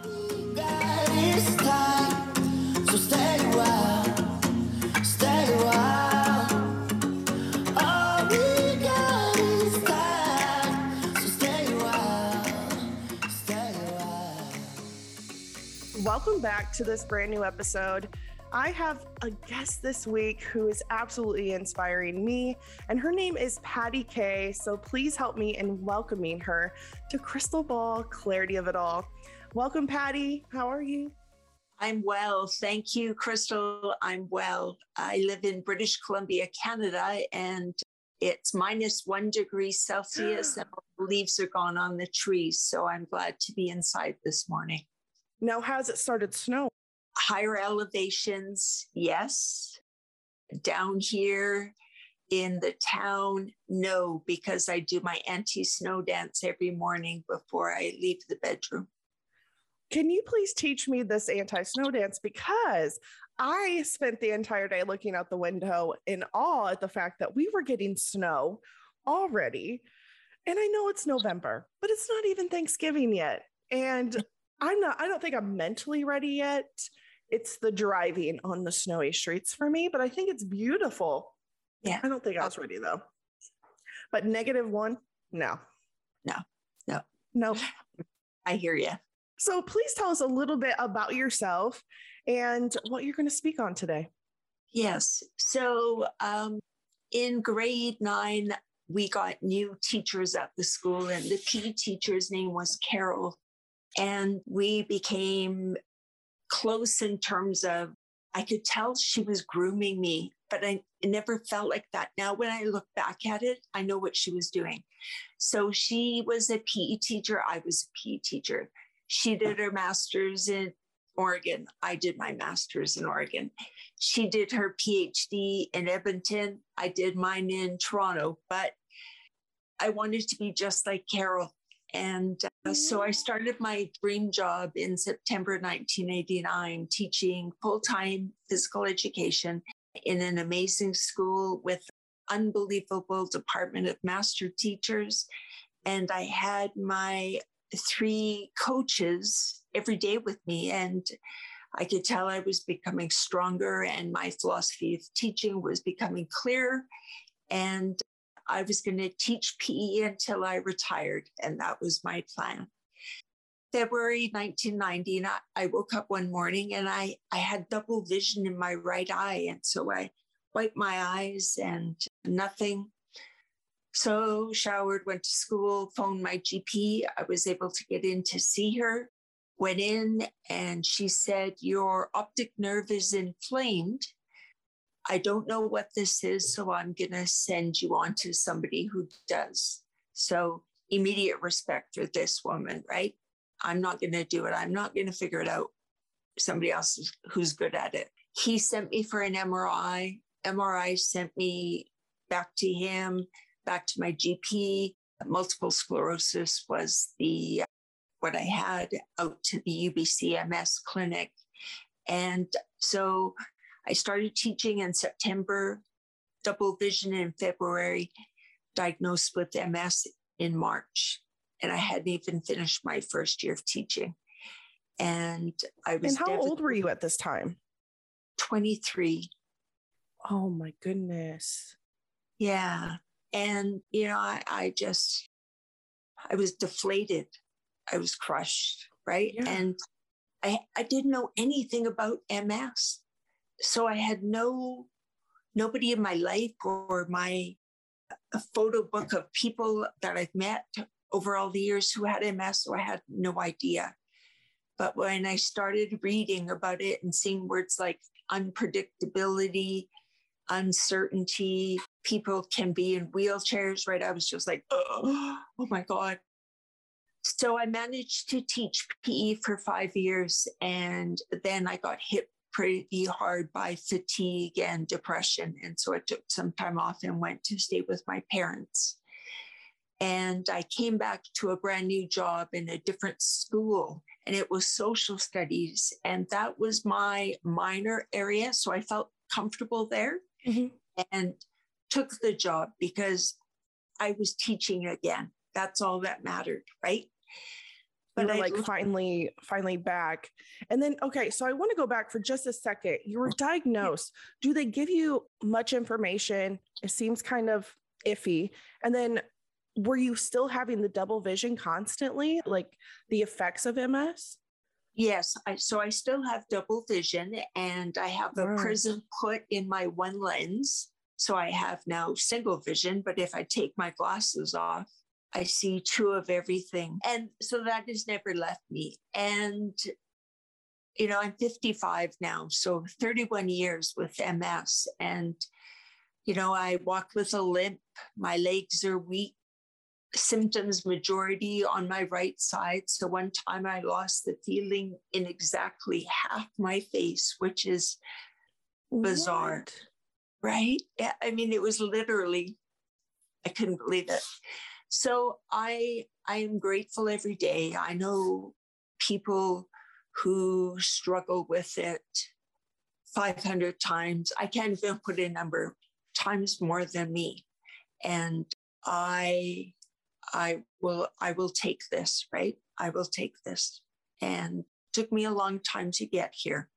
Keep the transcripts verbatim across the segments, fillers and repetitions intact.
It's time, so stay a while, stay a while. All we got is time, so stay a while, stay a while. Welcome back to this brand new episode. I have a guest this week who is absolutely inspiring me, and her name is Patty Kay. So please help me in welcoming her to Crystal Ball Clarity of It All. Welcome, Patty. How are you? I'm well. Thank you, Crystal. I'm well. I live in British Columbia, Canada, and it's minus one degree Celsius and all the leaves are gone on the trees. So I'm glad to be inside this morning. Now, has it started snowing? Higher elevations, yes. Down here in the town, no, because I do my anti-snow dance every morning before I leave the bedroom. Can you please teach me this anti-snow dance? Because I spent the entire day looking out the window in awe at the fact that we were getting snow already. And I know it's November, but it's not even Thanksgiving yet. And I'm not, I don't think I'm mentally ready yet. It's the driving on the snowy streets for me, but I think it's beautiful. Yeah. I don't think I was ready though. But negative one, no. No, no. No. I hear you. So please tell us a little bit about yourself and what you're going to speak on today. Yes. So um, in grade nine, we got new teachers at the school, and the P E teacher's name was Carol. And we became close in terms of, I could tell she was grooming me, but I never felt like that. Now, when I look back at it, I know what she was doing. So she was a P E teacher. I was a P E teacher. She did her master's in Oregon. I did my master's in Oregon. She did her P H D in Edmonton. I did mine in Toronto, but I wanted to be just like Carol. And uh, so I started my dream job in September nineteen eighty-nine, teaching full-time physical education in an amazing school with unbelievable department of master teachers. And I had my three coaches every day with me, and I could tell I was becoming stronger and my philosophy of teaching was becoming clear. And I was going to teach P E until I retired, and that was my plan. February nineteen ninety, and I, I woke up one morning and I, I had double vision in my right eye. And so I wiped my eyes and nothing. So showered, went to school, phoned my G P. I was able to get in to see her, went in, and she said, your optic nerve is inflamed. I don't know what this is, so I'm going to send you on to somebody who does. So immediate respect for this woman, right? I'm not going to do it. I'm not going to figure it out. Somebody else who's good at it. He sent me for an M R I. M R I sent me back to him, back to my G P. Multiple sclerosis was the what I had, out to the U B C M S clinic. And so I started teaching in September, double vision in February, diagnosed with M S in March. And I hadn't even finished my first year of teaching. And I was- And how old were you at this time? twenty-three. Oh my goodness. Yeah. And, you know, I, I just, I was deflated. I was crushed, right? Yeah. And I, I didn't know anything about M S. So I had no, nobody in my life or my a photo book of people that I've met over all the years who had M S, so I had no idea. But when I started reading about it and seeing words like unpredictability, uncertainty, people can be in wheelchairs, right? I was just like, oh, oh my God. So I managed to teach P E for five years. And then I got hit pretty hard by fatigue and depression. And so I took some time off and went to stay with my parents. And I came back to a brand new job in a different school, and it was social studies. And that was my minor area. So I felt comfortable there, mm-hmm. and took the job because I was teaching again. That's all that mattered, right? you But were I like looked- finally, finally back. And then, okay, so I want to go back for just a second. You were diagnosed. Do they give you much information? It seems kind of iffy. And then were you still having the double vision constantly, like the effects of M S? Yes, I, so I still have double vision, and I have a Wow. prism put in my one lens. So I have now single vision, but if I take my glasses off, I see two of everything. And so that has never left me. And, you know, I'm fifty-five now, so thirty-one years with M S. And, you know, I walk with a limp, my legs are weak. Symptoms majority on my right side. So one time I lost the feeling in exactly half my face, which is bizarre, What? right? Yeah, I mean, it was literally, I couldn't believe it. So I I am grateful every day. I know people who struggle with it five hundred times. I can't even put a number, times more than me. And I I will, I will take this, right? I will take this. And it took me a long time to get here.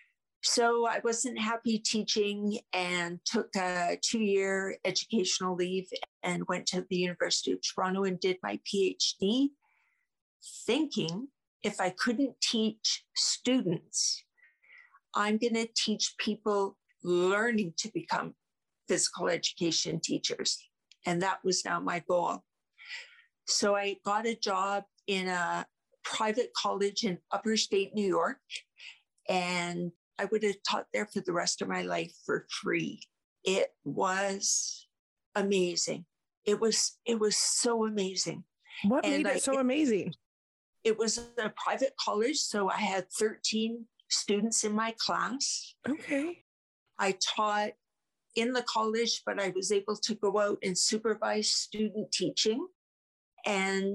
So I wasn't happy teaching and took a two-year educational leave and went to the University of Toronto and did my PhD, thinking if I couldn't teach students, I'm going to teach people learning to become physical education teachers. And that was now my goal. So I got a job in a private college in upper state New York, and I would have taught there for the rest of my life for free. It was amazing. It was, it was so amazing. What And made I- it so amazing? It was a private college, so I had thirteen students in my class. Okay. I taught in the college, but I was able to go out and supervise student teaching. And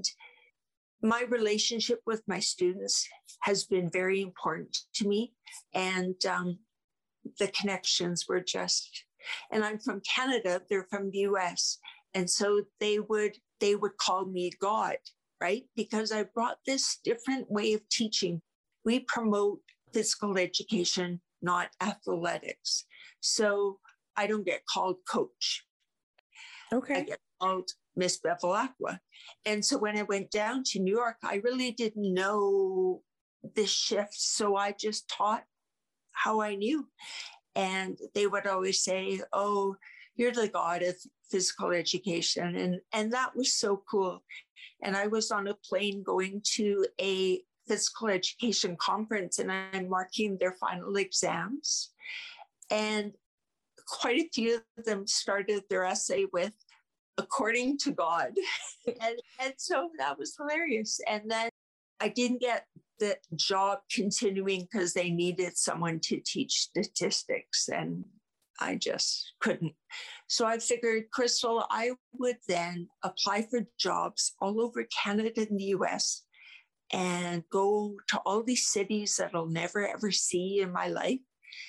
my relationship with my students has been very important to me. And um, the connections were just, and I'm from Canada, they're from the U S. And so they would, they would call me God, right? Because I brought this different way of teaching. We promote physical education, not athletics. So I don't get called coach. Okay. I get called Miss Bevilacqua. And so when I went down to New York, I really didn't know this shift. So I just taught how I knew. And they would always say, oh, you're the God of physical education. And, and that was so cool. And I was on a plane going to a physical education conference, and I'm marking their final exams. And quite a few of them started their essay with, according to God. and, and so that was hilarious. And then I didn't get the job continuing because they needed someone to teach statistics, and I just couldn't. So I figured, Crystal, I would then apply for jobs all over Canada and the U S and go to all these cities that I'll never ever see in my life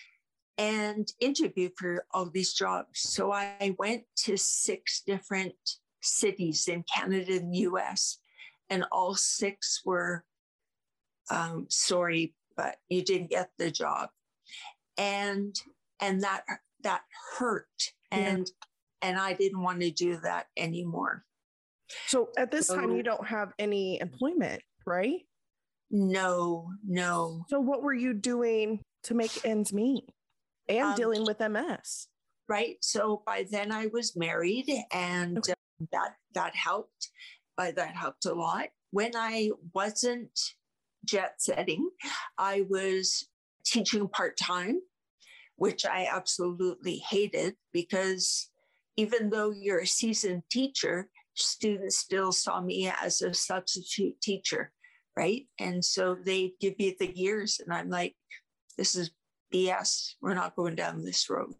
and interview for all these jobs. So I went to six different cities in Canada and the U S, and all six were, um, sorry, but you didn't get the job. And, and that, that hurt. And, yeah. and I didn't want to do that anymore. So at this So, time, you don't have any employment, right? No, no. So what were you doing to make ends meet and Um, dealing with M S? Right. So by then I was married, and Okay. uh, that, that helped. By that helped a lot. When I wasn't jet setting, I was teaching part-time, which I absolutely hated, because even though you're a seasoned teacher, students still saw me as a substitute teacher, right? And so they give you the years, and I'm like, this is B S. We're not going down this road.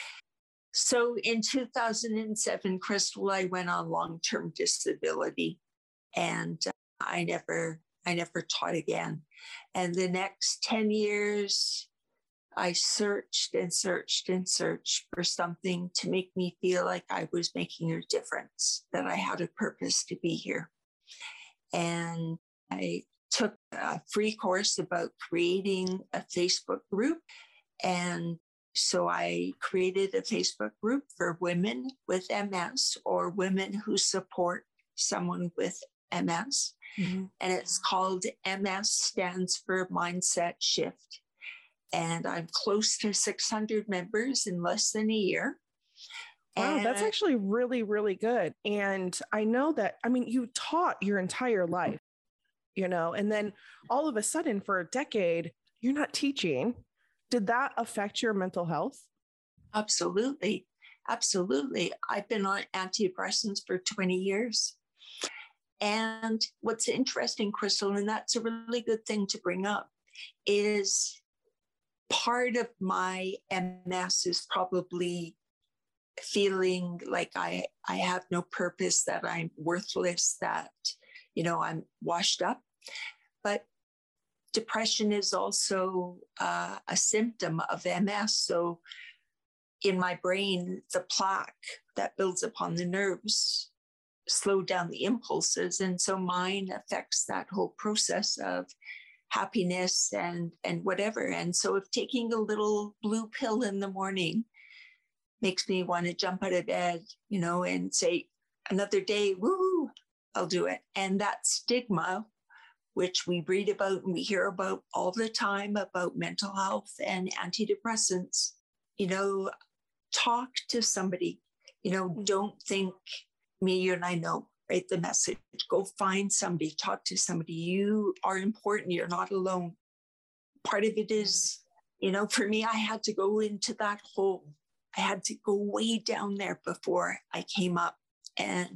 So in two thousand seven, Crystal, I went on long-term disability, and uh, I never, I never taught again. And the next ten years, I searched and searched and searched for something to make me feel like I was making a difference, that I had a purpose to be here. And I took a free course about creating a Facebook group. And so I created a Facebook group for women with M S or women who support someone with M S. Mm-hmm. And it's called M S Stands for Mindset Shift. And I'm close to six hundred members in less than a year. Wow, and that's actually really, really good. And I know that, I mean, you taught your entire life, you know, and then all of a sudden for a decade, you're not teaching. Did that affect your mental health? Absolutely. Absolutely. I've been on antidepressants for twenty years. And what's interesting, Crystal, and that's a really good thing to bring up, is part of my M S is probably feeling like I, I have no purpose, that I'm worthless, that, you know, I'm washed up. But depression is also uh, a symptom of M S. So in my brain, the plaque that builds upon the nerves slow down the impulses. And so mine affects that whole process of happiness and, and whatever. And so if taking a little blue pill in the morning makes me want to jump out of bed, you know, and say, another day, woo, I'll do it. And that stigma, which we read about and we hear about all the time about mental health and antidepressants, you know, talk to somebody, you know, don't think me, you and I know, right? The message, go find somebody, talk to somebody. You are important. You're not alone. Part of it is, you know, for me, I had to go into that hole. I had to go way down there before I came up. And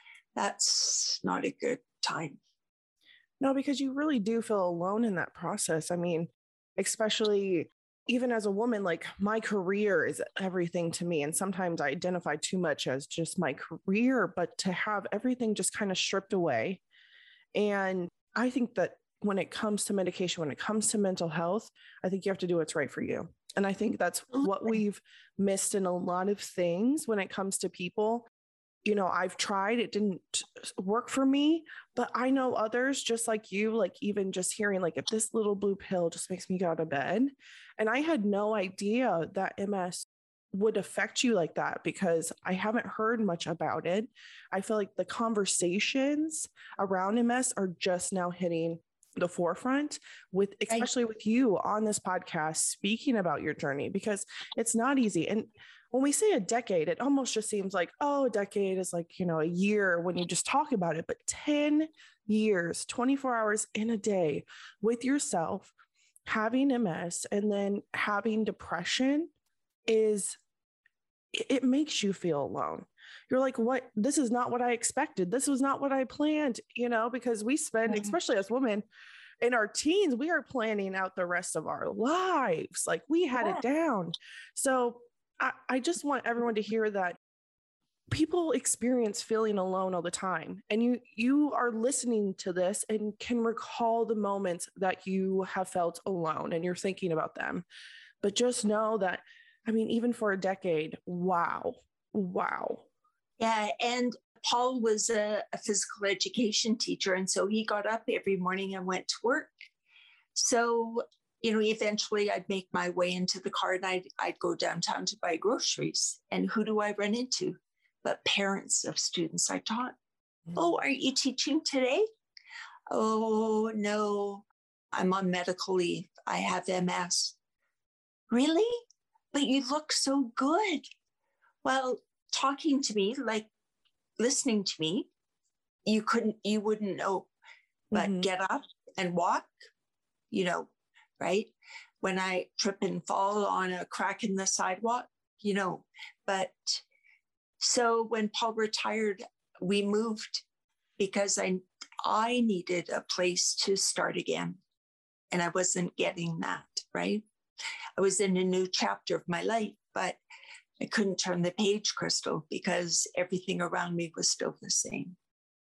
that's not a good time. No, because you really do feel alone in that process. I mean, especially even as a woman, like my career is everything to me. And sometimes I identify too much as just my career, but to have everything just kind of stripped away. And I think that when it comes to medication, when it comes to mental health, I think you have to do what's right for you. And I think that's what we've missed in a lot of things when it comes to people. You know, I've tried, it didn't work for me, but I know others just like you, like even just hearing like if this little blue pill just makes me get out of bed. And I had no idea that M S would affect you like that because I haven't heard much about it. I feel like the conversations around M S are just now hitting the forefront with, especially with you on this podcast, speaking about your journey, because it's not easy. And when we say a decade, it almost just seems like, oh, a decade is like, you know, a year when you just talk about it, but ten years, twenty-four hours in a day with yourself, having M S and then having depression is, it makes you feel alone. You're like, what? This is not what I expected. This was not what I planned, you know, because we spend, especially as women in our teens, we are planning out the rest of our lives. Like we had yeah. it down. So I, I just want everyone to hear that people experience feeling alone all the time. And you, you are listening to this and can recall the moments that you have felt alone and you're thinking about them. But just know that, I mean, even for a decade, wow, wow. Yeah. And Paul was a, a physical education teacher. And so he got up every morning and went to work. So, you know, eventually I'd make my way into the car and I'd, I'd go downtown to buy groceries. And who do I run into? But parents of students I taught. Mm-hmm. Oh, aren't you teaching today? Oh, no, I'm on medical leave. I have M S. Really? But you look so good. Well, talking to me, like listening to me, you couldn't, you wouldn't know, but mm-hmm. get up and walk, you know, right? When I trip and fall on a crack in the sidewalk, you know, but so when Paul retired, we moved because I, I needed a place to start again. And I wasn't getting that, right? I was in a new chapter of my life, but I couldn't turn the page, Crystal, because everything around me was still the same.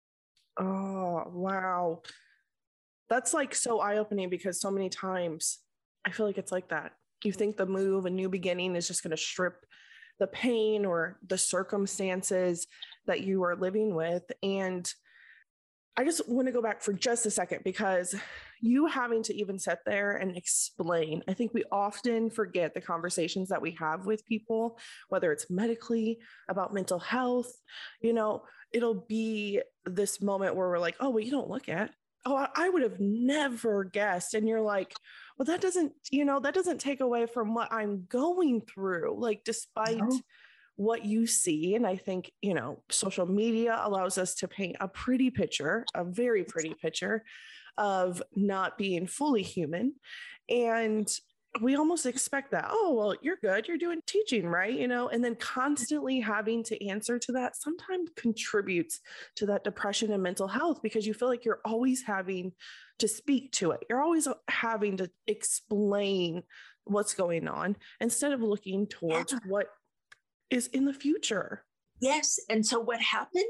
Oh, wow. That's like so eye-opening because so many times I feel like it's like that. You think the move, a new beginning is just going to strip the pain or the circumstances that you are living with. And I just want to go back for just a second, because you having to even sit there and explain, I think we often forget the conversations that we have with people, whether it's medically, about mental health. You know, it'll be this moment where we're like, oh, well, you don't look at, oh, I would have never guessed. And you're like, well, that doesn't, you know, that doesn't take away from what I'm going through, like, despite No. what you see. And I think, you know, social media allows us to paint a pretty picture, a very pretty picture of not being fully human. And we almost expect that, oh, well, you're good, you're doing teaching, right? You know, and then constantly having to answer to that sometimes contributes to that depression and mental health, because you feel like you're always having to speak to it. You're always having to explain what's going on instead of looking towards Yeah. what is in the future. Yes. And so what happened?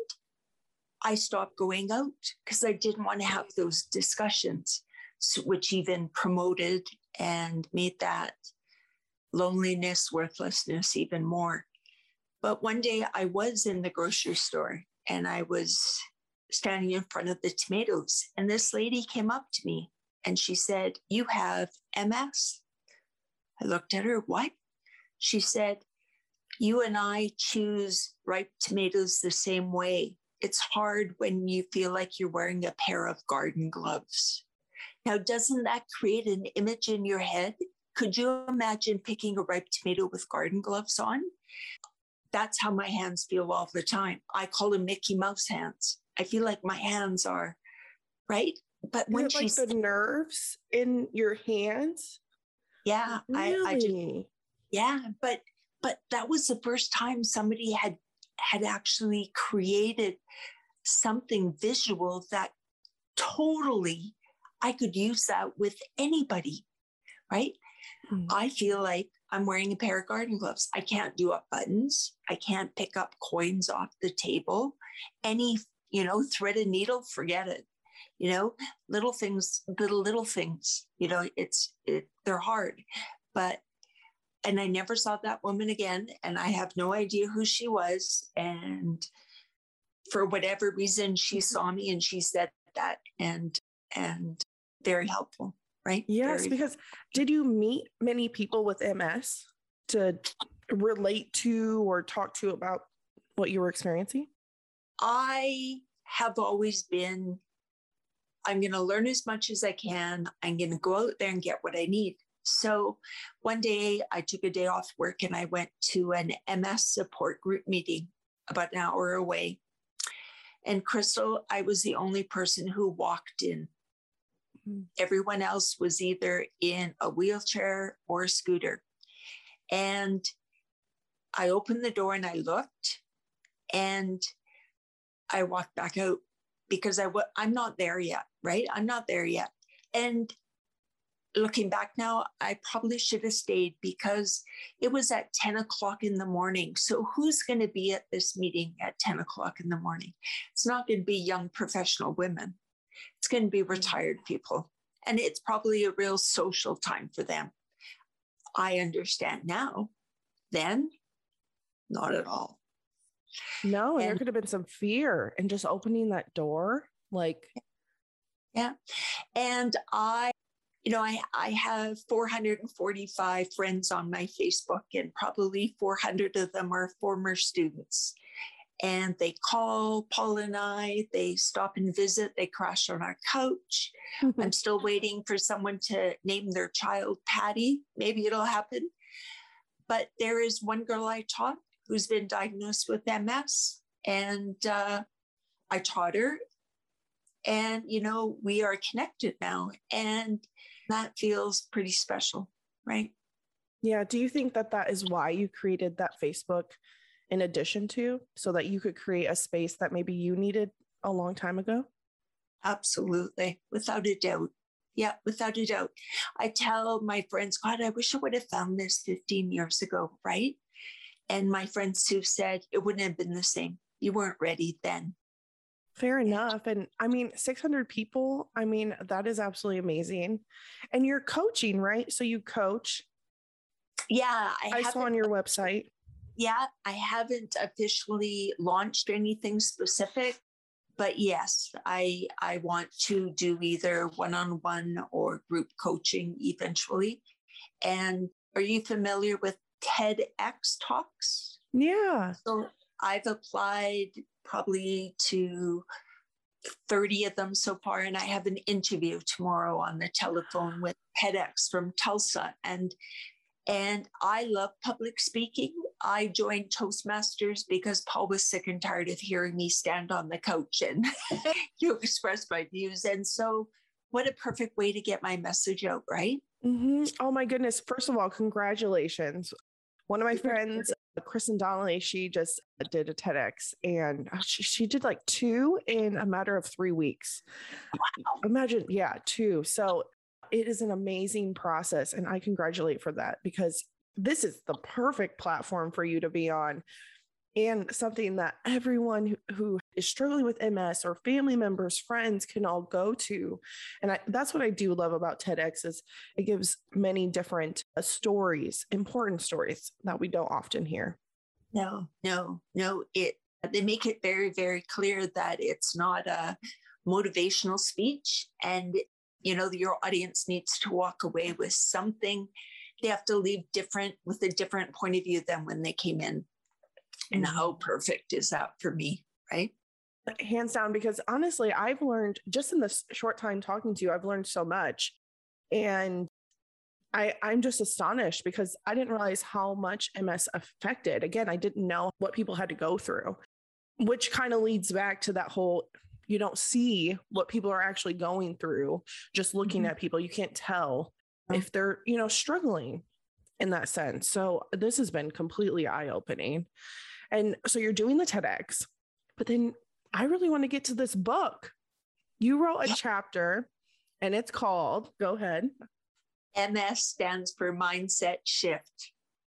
I stopped going out because I didn't want to have those discussions, which even promoted and made that loneliness, worthlessness even more. But one day I was in the grocery store and I was standing in front of the tomatoes, and this lady came up to me and she said, "You have M S?" I looked at her, "What?" She said, "You and I choose ripe tomatoes the same way. It's hard when you feel like you're wearing a pair of garden gloves." Now, doesn't that create an image in your head? Could you imagine picking a ripe tomato with garden gloves on? That's how my hands feel all the time. I call them Mickey Mouse hands. I feel like my hands are, right? But Is when it like she's, the nerves in your hands? yeah, I, I just, Really? yeah, but but that was the first time somebody had had actually created something visual that totally I could use that with anybody, right? Mm. I feel like I'm wearing a pair of garden gloves. I can't do up buttons. I can't pick up coins off the table. Any, you know, thread a needle, forget it. You know, little things, little, little things, you know, it's, it, they're hard. But, and I never saw that woman again. And I have no idea who she was. And for whatever reason, she saw me and she said that, and, and very helpful, right? Yes, Very because did you meet many people with M S to relate to or talk to about what you were experiencing? I have always been, I'm going to learn as much as I can. I'm going to go out there and get what I need. So one day I took a day off work and I went to an M S support group meeting about an hour away. And Crystal, I was the only person who walked in. Mm-hmm. Everyone else was either in a wheelchair or a scooter. And I opened the door and I looked and I walked back out because I w- I'm not there yet, right? I'm not there yet. And looking back now, I probably should have stayed because it was at ten o'clock in the morning. So who's going to be at this meeting at ten o'clock in the morning? It's not going to be young professional women. It's going to be retired people. And it's probably a real social time for them. I understand now. Then, not at all. No, and, and there could have been some fear in just opening that door. Like, yeah. And I, you know, I, I have four hundred forty-five friends on my Facebook, and probably four hundred of them are former students. And they call Paul and I, they stop and visit, they crash on our couch. I'm still waiting for someone to name their child Patty. Maybe it'll happen. But there is one girl I taught who's been diagnosed with M S. And uh, I taught her. And, you know, we are connected now. And that feels pretty special, right? Yeah. Do you think that that is why you created that Facebook in addition to, so that you could create a space that maybe you needed a long time ago? Absolutely. Without a doubt. Yeah, without a doubt. I tell my friends, God, I wish I would have found this fifteen years ago, right? And my friend Sue said, it wouldn't have been the same. You weren't ready then. Fair enough. And I mean, six hundred people, I mean, that is absolutely amazing. And you're coaching, right? So you coach. Yeah. I, I saw on your website. Yeah, I haven't officially launched anything specific, but yes, I I want to do either one-on-one or group coaching eventually. And are you familiar with TEDx talks? Yeah. So I've applied probably to thirty of them so far, and I have an interview tomorrow on the telephone with TEDx from Tulsa. And and I love public speaking. I joined Toastmasters because Paul was sick and tired of hearing me stand on the couch and you express my views. And so what a perfect way to get my message out, right? Mm-hmm. Oh my goodness. First of all, congratulations. One of my friends, Kristen Donnelly, she just did a TEDx and she, she did like two in a matter of three weeks. Wow. Imagine, yeah, two. So it is an amazing process. And I congratulate for that because this is the perfect platform for you to be on and something that everyone who, who is struggling with M S or family members, friends can all go to. And I, that's what I do love about TEDx is it gives many different uh, stories, important stories that we don't often hear. No, no, no. It they make it very, very clear that it's not a motivational speech. And, you know, your audience needs to walk away with something. They have to leave different with a different point of view than when they came in. And how perfect is that for me, right? Hands down, because honestly, I've learned just in this short time talking to you, I've learned so much. And I, I'm just astonished because I didn't realize how much M S affected. Again, I didn't know what people had to go through, which kind of leads back to that whole, you don't see what people are actually going through. Just looking mm-hmm. at people, you can't tell mm-hmm. if they're, you know, struggling in that sense. So this has been completely eye-opening. And so you're doing the TEDx, but then I really want to get to this book. You wrote a yeah. chapter and it's called, go ahead. M S stands for Mindset Shift.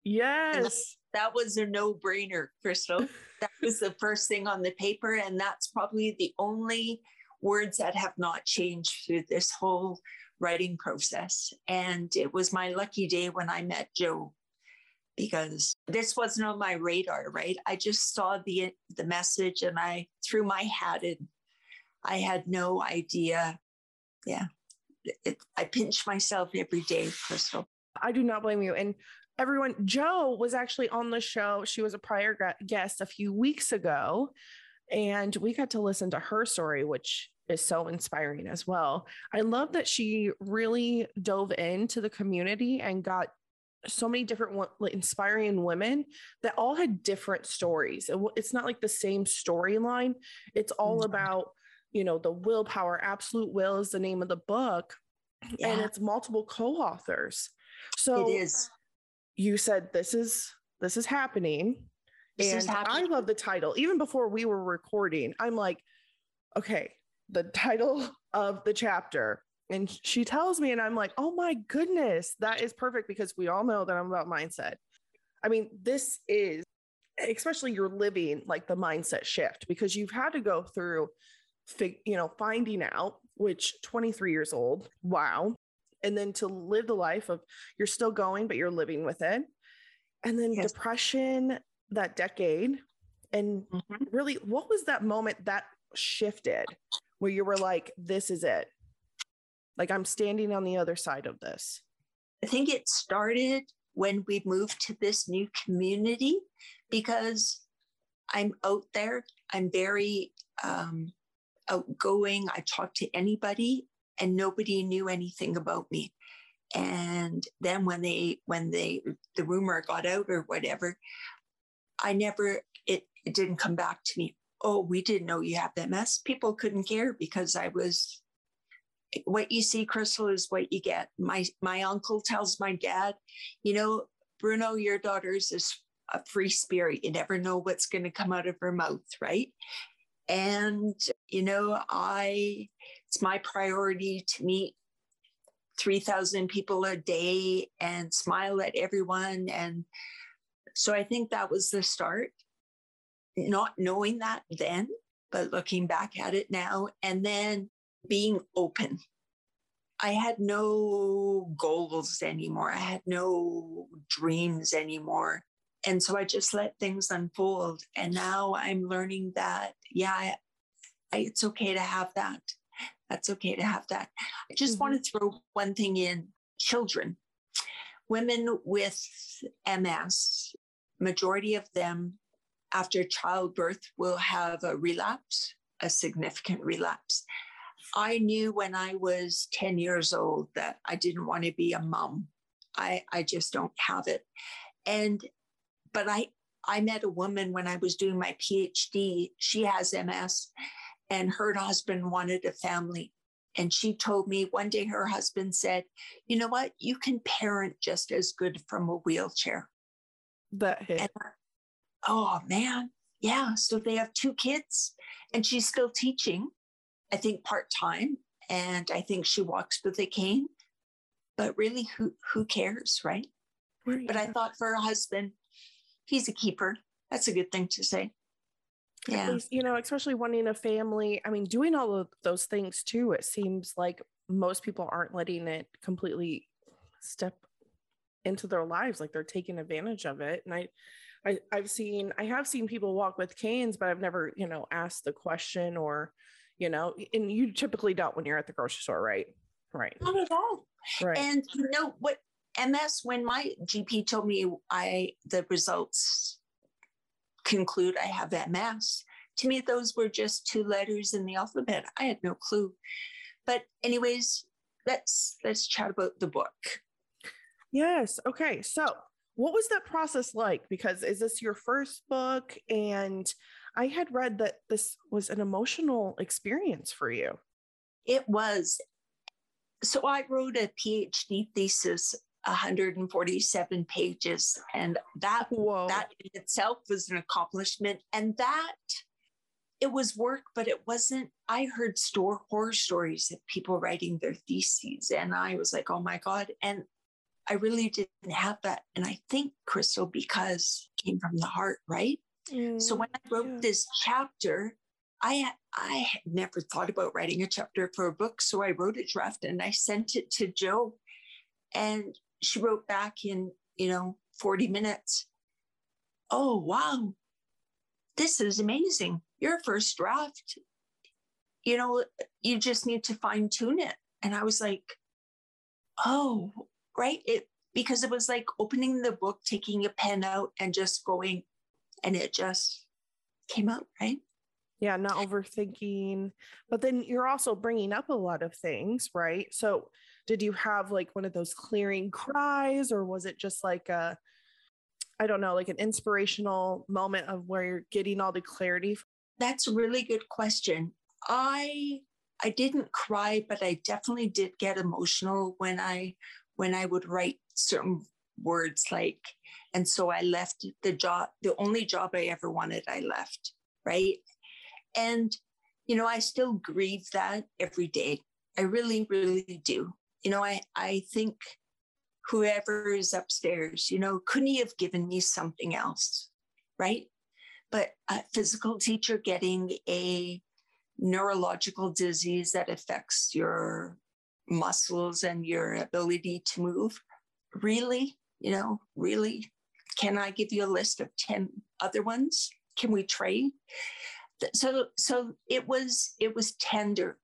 Yes. That, that was a no-brainer, Crystal. That was the first thing on the paper. And that's probably the only words that have not changed through this whole writing process. And it was my lucky day when I met Joe, because this wasn't on my radar, right? I just saw the the message and I threw my hat in. I had no idea. Yeah, it, I pinch myself every day, Crystal. I do not blame you. And everyone, Joe was actually on the show. She was a prior guest a few weeks ago, and we got to listen to her story, which is so inspiring as well. I love that she really dove into the community and got so many different inspiring women that all had different stories. It's not like the same storyline. It's all mm-hmm. about, you know, the willpower. Absolute Will is the name of the book. Yeah. And it's multiple co-authors. So it is. You said this is this is happening. This and is happening. I love the title. Even before we were recording, I'm like, okay, the title of the chapter. And she tells me, and I'm like, oh my goodness, that is perfect because we all know that I'm about mindset. I mean, this is, especially you're living like the mindset shift because you've had to go through, you know, finding out, which twenty-three years old, wow. And then to live the life of you're still going, but you're living with it. And then yes. depression, that decade. And mm-hmm. really, what was that moment that shifted where you were like, this is it? Like, I'm standing on the other side of this. I think it started when we moved to this new community because I'm out there. I'm very um, outgoing. I talk to anybody and nobody knew anything about me. And then when they, when they, the rumor got out or whatever, I never, it, it didn't come back to me. Oh, we didn't know you have M S. People couldn't care because I was, what you see, Crystal, is what you get. My my uncle tells my dad, you know, Bruno, your daughter's is a free spirit. You never know what's going to come out of her mouth, right? And, you know, I, it's my priority to meet three thousand people a day and smile at everyone. And so I think that was the start, not knowing that then, but looking back at it now. And then being open. I had no goals anymore. I had no dreams anymore. And so I just let things unfold. And now I'm learning that, yeah, I, It's okay to have that. That's okay to have that. I just Mm-hmm. want to throw one thing in. Children, women with M S, majority of them after childbirth will have a relapse, a significant relapse. I knew when I was ten years old that I didn't want to be a mom. I, I just don't have it. And, but I, I met a woman when I was doing my PhD. She has M S and her husband wanted a family. And she told me one day her husband said, you know what? You can parent just as good from a wheelchair. That hit. And, oh man. Yeah. So they have two kids and she's still teaching, I think part-time. And I think she walks with a cane, but really who, who cares? Right. Right. But I thought for her husband, he's a keeper. That's a good thing to say. Yeah. Least, you know, especially wanting a family. I mean, doing all of those things too, it seems like most people aren't letting it completely step into their lives. Like they're taking advantage of it. And I, I, I've seen, I have seen people walk with canes, but I've never, you know, asked the question or, you know, and you typically don't when you're at the grocery store, right? Right. Not at all. Right. And you know what, M S, when my G P told me I, the results conclude I have M S, to me, those were just two letters in the alphabet. I had no clue. But anyways, let's, let's chat about the book. Yes. Okay. So what was that process like? Because is this your first book? And I had read that this was an emotional experience for you. It was. So I wrote a PhD thesis, one hundred forty-seven pages, and that, Whoa. that in itself was an accomplishment. And that, it was work, but it wasn't, I heard store horror stories of people writing their theses. And I was like, oh my God. And I really didn't have that. And I think, Crystal, because it came from the heart, right? Mm, so when I wrote yeah. this chapter, I, I had never thought about writing a chapter for a book. So I wrote a draft and I sent it to Jo. And she wrote back in, you know, forty minutes. Oh, wow. This is amazing. Your first draft, you know, you just need to fine tune it. And I was like, oh, right. It, because it was like opening the book, taking a pen out and just going, and it just came out, right? Yeah, not overthinking. But then you're also bringing up a lot of things, right? So did you have like one of those clearing cries, or was it just like a, I don't know, like an inspirational moment of where you're getting all the clarity? That's a really good question. I I didn't cry, but I definitely did get emotional when I when I would write certain words like, and so I left the job, the only job I ever wanted, I left, right? And, you know, I still grieve that every day. I really, really do. You know, I, I think whoever is upstairs, you know, couldn't he have given me something else, right? But a physical teacher getting a neurological disease that affects your muscles and your ability to move, really, you know, really, can I give you a list of ten other ones? Can we trade? So, so it was, it was tender.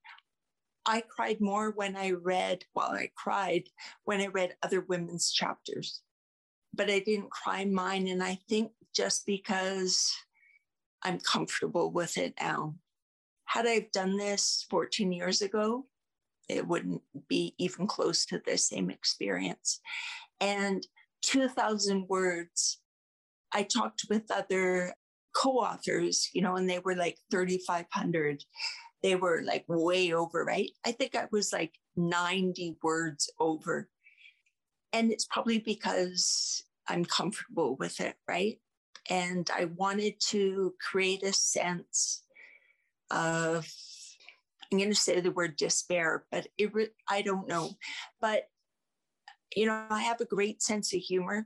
I cried more when I read, well, I cried when I read other women's chapters, but I didn't cry mine. And I think just because I'm comfortable with it now. Had I done this fourteen years ago, it wouldn't be even close to the same experience. And two thousand words, I talked with other co-authors, you know, and they were like thirty-five hundred. They were like way over, right? I think I was like ninety words over. And it's probably because I'm comfortable with it, right? And I wanted to create a sense of, I'm going to say the word despair, but it, I don't know. But, you know, I have a great sense of humor,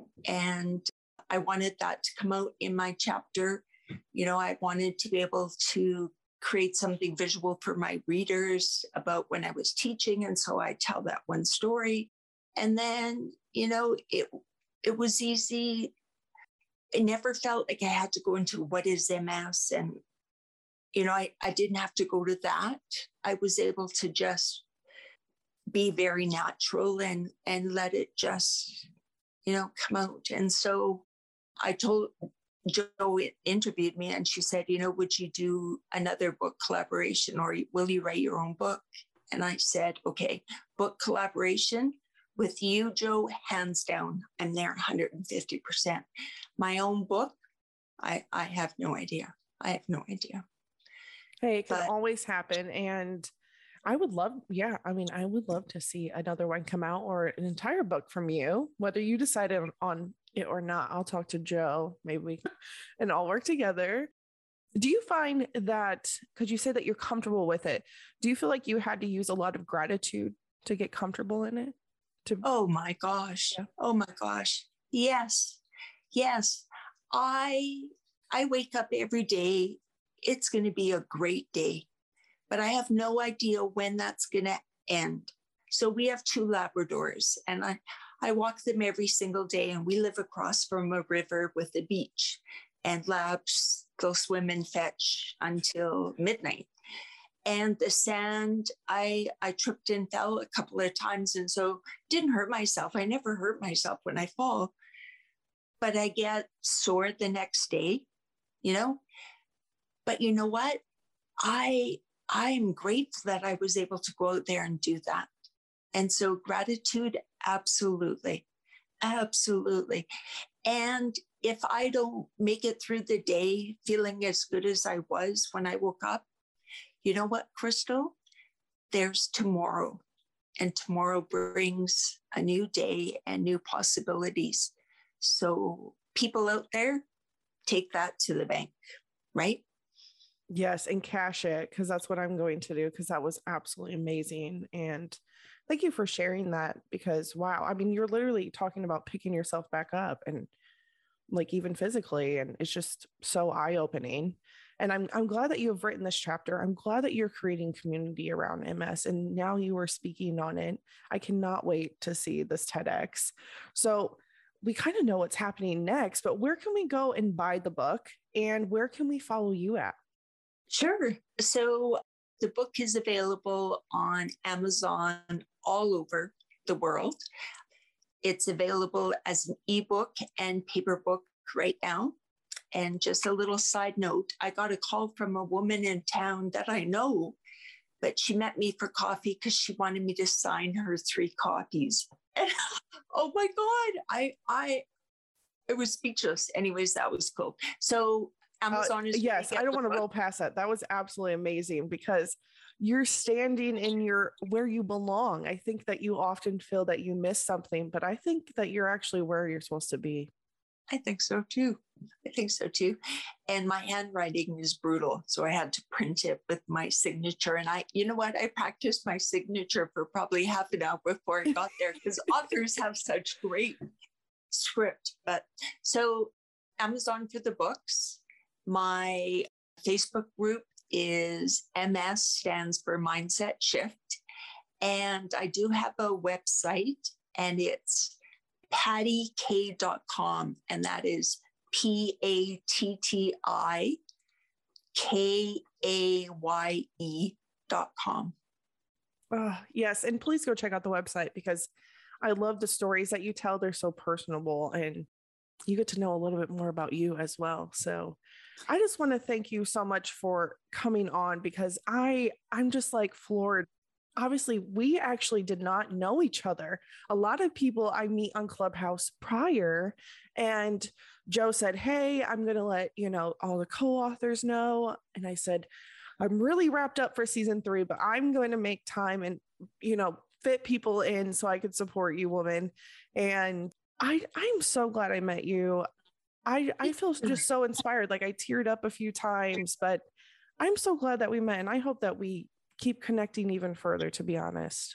and I wanted that to come out in my chapter. You know, I wanted to be able to create something visual for my readers about when I was teaching. And so I tell that one story. And then, you know, it it was easy. I never felt like I had to go into what is M S and, you know, I, I didn't have to go to that. I was able to just be very natural and, and let it just, you know, come out. And so I told Jo interviewed me and she said, you know, would you do another book collaboration or will you write your own book? And I said, okay, book collaboration with you, Jo, hands down. I'm there one hundred fifty percent. My own book, I, I have no idea. I have no idea. Hey, it can But- always happen. And I would love, yeah, I mean, I would love to see another one come out or an entire book from you, whether you decided on, on it or not. I'll talk to Jo, maybe we can, and all work together. Do you find that, because you say that you're comfortable with it, do you feel like you had to use a lot of gratitude to get comfortable in it? To Oh my gosh. Yeah. Oh my gosh. Yes. Yes. I I wake up every day. It's going to be a great day, but I have no idea when that's going to end. So we have two Labradors and I, I walk them every single day and we live across from a river with a beach and Labs go swim and fetch until midnight. And the sand, I I tripped and fell a couple of times and so didn't hurt myself. I never hurt myself when I fall, but I get sore the next day, you know? But you know what? I I'm grateful that I was able to go out there and do that. And so gratitude, absolutely. Absolutely. And if I don't make it through the day feeling as good as I was when I woke up, you know what, Crystal? There's tomorrow. And tomorrow brings a new day and new possibilities. So people out there, take that to the bank, right? Yes, and cash it, because that's what I'm going to do, because that was absolutely amazing. And thank you for sharing that, because wow, I mean, you're literally talking about picking yourself back up and like even physically, and it's just so eye-opening. And I'm I'm glad that you have written this chapter. I'm glad that you're creating community around M S, and now you are speaking on it. I cannot wait to see this TEDx. So we kind of know what's happening next, but where can we go and buy the book, and where can we follow you at? Sure. So the book is available on Amazon all over the world. It's available as an ebook and paper book right now. And just a little side note, I got a call from a woman in town that I know, but she met me for coffee because she wanted me to sign her three copies. And oh my God, I I it was speechless. Anyways, that was cool. So Amazon Uh, is yes, I don't want to roll past that. That was absolutely amazing, because you're standing in your where you belong. I think that you often feel that you miss something, but I think that you're actually where you're supposed to be. I think so too. I think so too. And my handwriting is brutal. So I had to print it with my signature. And I, you know what? I practiced my signature for probably half an hour before I got there because authors have such great script. But so Amazon for the books. My Facebook group is M S, stands for Mindset Shift. And I do have a website and it's patty k dot com. And that is P A T T I K A Y E dot com. Oh, yes. And please go check out the website, because I love the stories that you tell. They're so personable, and you get to know a little bit more about you as well. So I just want to thank you so much for coming on, because I, I'm just like floored. Obviously, we actually did not know each other. A lot of people I meet on Clubhouse prior, and Jo said, hey, I'm going to let, you know, all the co-authors know. And I said, I'm really wrapped up for season three, but I'm going to make time and, you know, fit people in so I could support you, woman. And I, I'm so glad I met you. I, I feel just so inspired. Like I teared up a few times, but I'm so glad that we met. And I hope that we keep connecting even further, to be honest.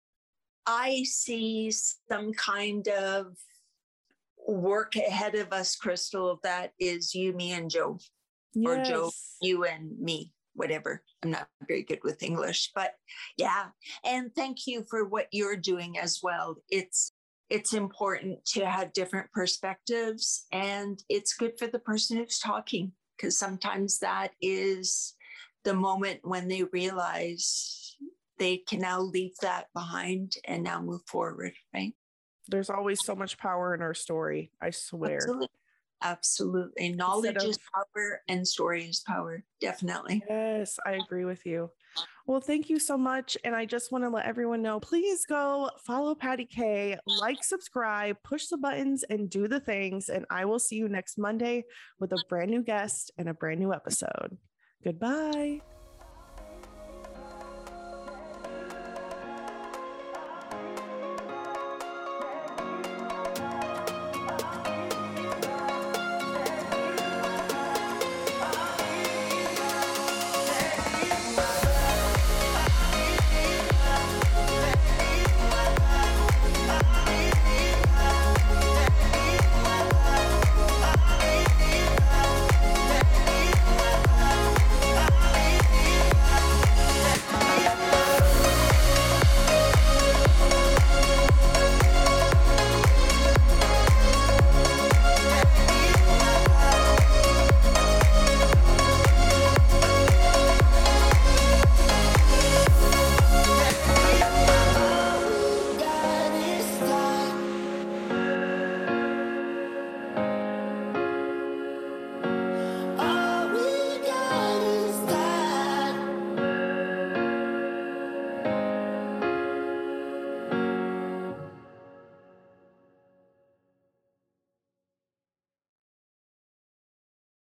I see some kind of work ahead of us, Crystal, that is you, me, and Jo, Yes. or Jo, you and me, whatever. I'm not very good with English, but yeah. And thank you for what you're doing as well. It's it's important to have different perspectives, and it's good for the person who's talking, because sometimes that is the moment when they realize they can now leave that behind and now move forward, right? There's always so much power in our story. I swear. Absolutely. Absolutely. Knowledge of- is power and story is power. Definitely. Yes, I agree with you. Well, thank you so much. And I just want to let everyone know, please go follow Patty K, like, subscribe, push the buttons, and do the things. And I will see you next Monday with a brand new guest and a brand new episode. Goodbye.